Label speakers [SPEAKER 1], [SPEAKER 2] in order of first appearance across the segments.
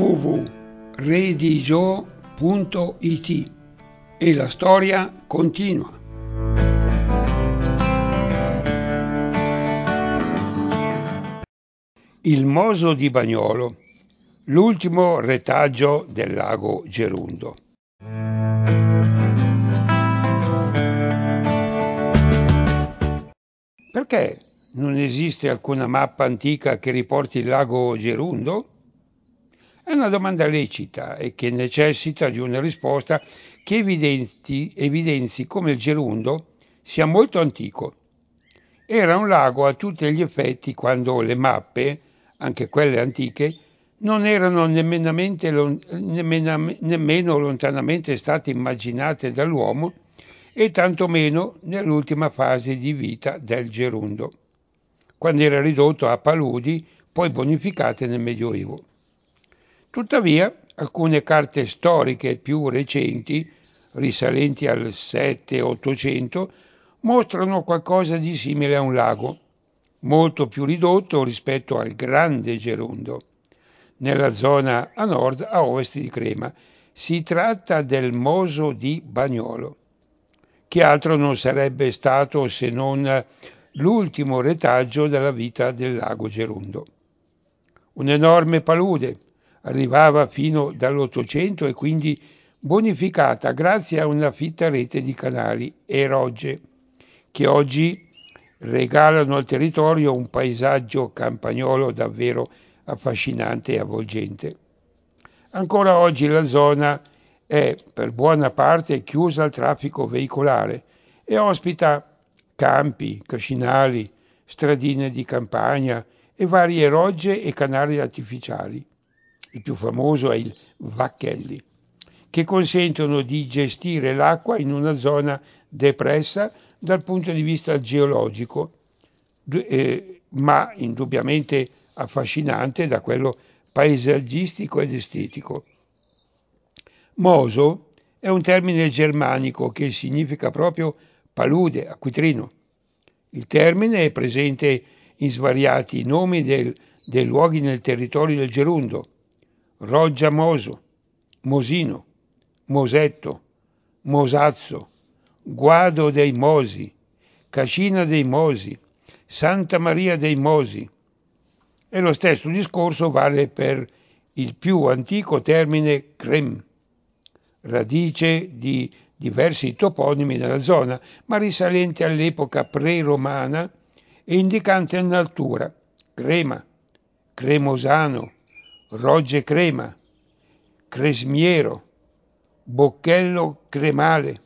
[SPEAKER 1] www.redigio.it e la storia continua. Il Moso di Bagnolo, l'ultimo retaggio del lago Gerundo. Perché non esiste alcuna mappa antica che riporti il lago Gerundo? È una domanda lecita e che necessita di una risposta che evidenzi come il Gerundo sia molto antico. Era un lago a tutti gli effetti quando le mappe, anche quelle antiche, non erano nemmeno lontanamente state immaginate dall'uomo e tantomeno nell'ultima fase di vita del Gerundo, quando era ridotto a paludi poi bonificate nel Medioevo. Tuttavia, alcune carte storiche più recenti, risalenti al 7-800, mostrano qualcosa di simile a un lago, molto più ridotto rispetto al grande Gerundo, nella zona a nord a ovest di Crema. Si tratta del Moso di Bagnolo, che altro non sarebbe stato se non l'ultimo retaggio della vita del lago Gerundo. Un'enorme palude, arrivava fino dall'800 e quindi bonificata grazie a una fitta rete di canali e rogge, che oggi regalano al territorio un paesaggio campagnolo davvero affascinante e avvolgente. Ancora oggi la zona è per buona parte chiusa al traffico veicolare e ospita campi, cascinali, stradine di campagna e varie rogge e canali artificiali. Il più famoso è il Vacchelli, che consentono di gestire l'acqua in una zona depressa dal punto di vista geologico, ma indubbiamente affascinante da quello paesaggistico ed estetico. Moso è un termine germanico che significa proprio palude, acquitrino. Il termine è presente in svariati nomi dei luoghi nel territorio del Gerundo: Roggia Moso, Mosino, Mosetto, Mosazzo, Guado dei Mosi, Cascina dei Mosi, Santa Maria dei Mosi. E lo stesso discorso vale per il più antico termine Crem, radice di diversi toponimi della zona, ma risalente all'epoca pre-romana e indicante un'altura: Crema, Cremosano, Rogge Crema, Cresmiero, Bocchello Cremale.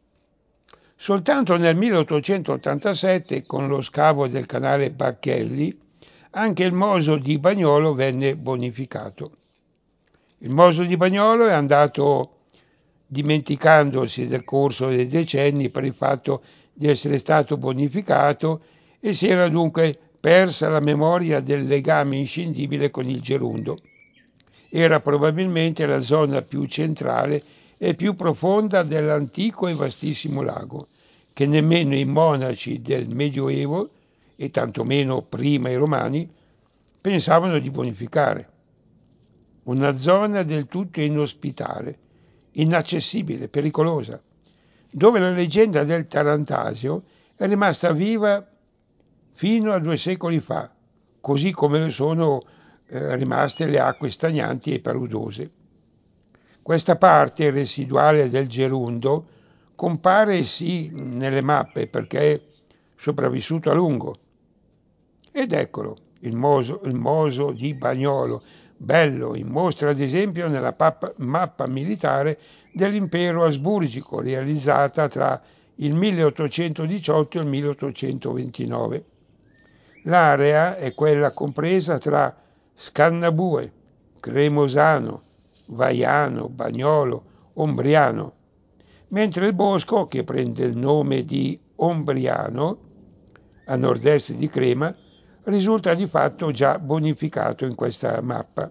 [SPEAKER 1] Soltanto nel 1887, con lo scavo del canale Bacchelli, anche il Moso di Bagnolo venne bonificato. Il Moso di Bagnolo è andato dimenticandosi nel corso dei decenni per il fatto di essere stato bonificato e si era dunque persa la memoria del legame inscindibile con il Gerundo. Era probabilmente la zona più centrale e più profonda dell'antico e vastissimo lago, che nemmeno i monaci del Medioevo, e tantomeno prima i romani, pensavano di bonificare. Una zona del tutto inospitale, inaccessibile, pericolosa, dove la leggenda del Tarantasio è rimasta viva fino a 2 secoli fa, così come lo sono rimaste le acque stagnanti e paludose. Questa parte residuale del Gerundo compare sì nelle mappe perché è sopravvissuto a lungo. Ed eccolo, il Moso di Bagnolo, bello, in mostra ad esempio nella mappa militare dell'impero asburgico realizzata tra il 1818 e il 1829. L'area è quella compresa tra Scannabue, Cremosano, Vaiano, Bagnolo, Ombriano, mentre il bosco, che prende il nome di Ombriano, a nord-est di Crema, risulta di fatto già bonificato in questa mappa.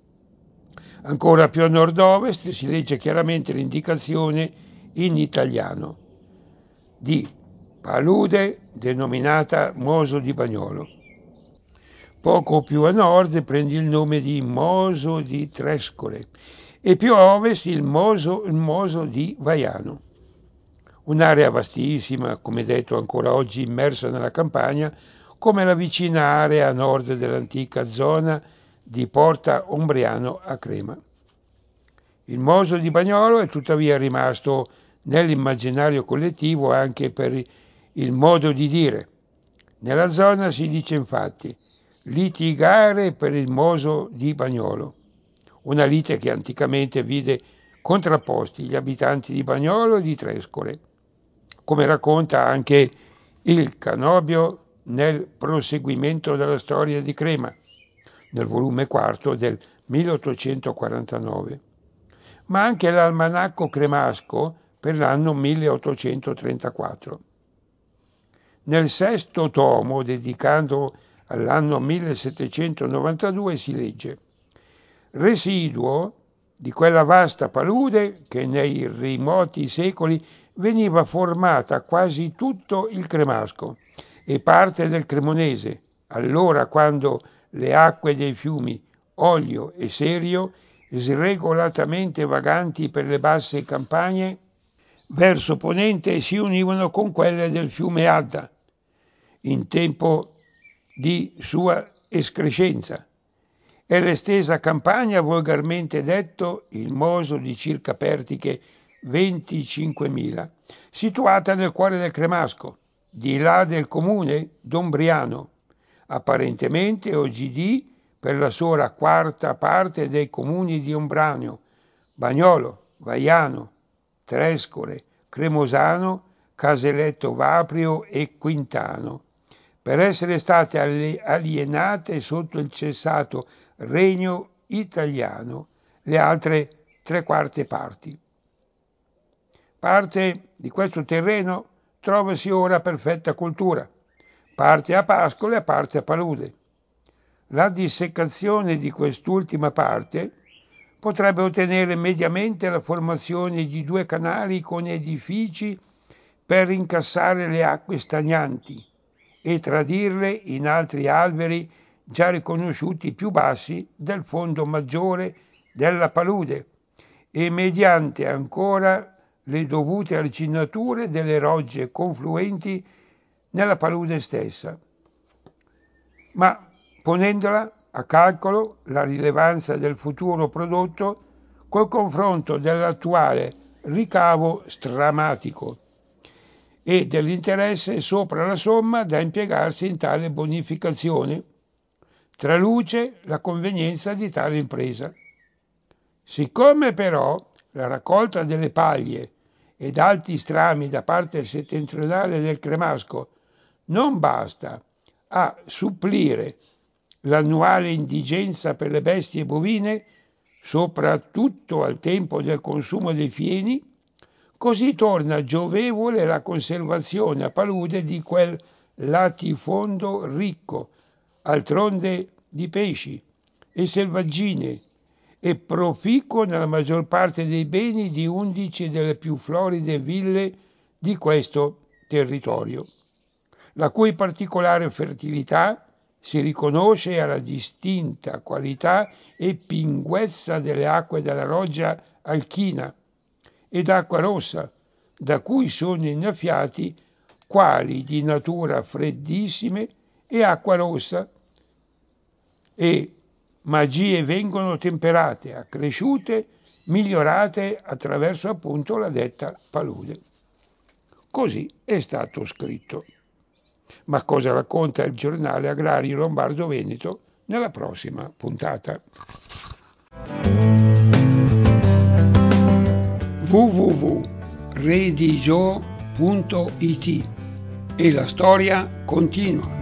[SPEAKER 1] Ancora più a nord-ovest si legge chiaramente l'indicazione in italiano di palude denominata Moso di Bagnolo. Poco più a nord prende il nome di Moso di Trescore e più a ovest il Moso di Vaiano. Un'area vastissima, come detto ancora oggi immersa nella campagna, come la vicina area a nord dell'antica zona di Porta Ombriano a Crema. Il Moso di Bagnolo è tuttavia rimasto nell'immaginario collettivo anche per il modo di dire. Nella zona si dice infatti litigare per il Moso di Bagnolo, una lite che anticamente vide contrapposti gli abitanti di Bagnolo e di Trescore, come racconta anche il Canobio nel proseguimento della storia di Crema, nel volume quarto del 1849, ma anche l'almanacco cremasco per l'anno 1834. Nel sesto tomo, dedicato all'anno 1792, si legge: residuo di quella vasta palude che nei remoti secoli veniva formata quasi tutto il Cremasco e parte del Cremonese, allora quando le acque dei fiumi Oglio e Serio, sregolatamente vaganti per le basse campagne verso ponente, si univano con quelle del fiume Adda in tempo di sua escrescenza, e l'estesa campagna, volgarmente detto il Moso di circa pertiche 25.000, situata nel cuore del Cremasco, di là del comune d'Ombriano, apparentemente OGD per la sola quarta parte dei comuni di Ombrano, Bagnolo, Vaiano, Trescore, Cremosano, Casaletto Vaprio e Quintano, per essere state alienate sotto il cessato regno italiano le altre tre quarte parti. Parte di questo terreno trovasi ora perfetta coltura, parte a pascole e parte a palude. La dissecazione di quest'ultima parte potrebbe ottenere mediamente la formazione di due canali con edifici per incassare le acque stagnanti e tradirle in altri alberi già riconosciuti più bassi del fondo maggiore della palude e mediante ancora le dovute arginature delle rogge confluenti nella palude stessa, ma ponendola a calcolo la rilevanza del futuro prodotto col confronto dell'attuale ricavo stramatico e dell'interesse sopra la somma da impiegarsi in tale bonificazione, traluce la convenienza di tale impresa. Siccome però la raccolta delle paglie ed alti strami da parte settentrionale del Cremasco non basta a supplire l'annuale indigenza per le bestie bovine, soprattutto al tempo del consumo dei fieni, così torna giovevole la conservazione a palude di quel latifondo ricco, altronde di pesci e selvaggine, e proficuo nella maggior parte dei beni di 11 delle più floride ville di questo territorio, la cui particolare fertilità si riconosce alla distinta qualità e pinguezza delle acque della roggia alchina ed acqua rossa, da cui sono innaffiati quali di natura freddissime e acqua rossa, e magie vengono temperate, accresciute, migliorate attraverso appunto la detta palude. Così è stato scritto. Ma cosa racconta il giornale agrario lombardo-veneto nella prossima puntata? www.redigio.it e la storia continua.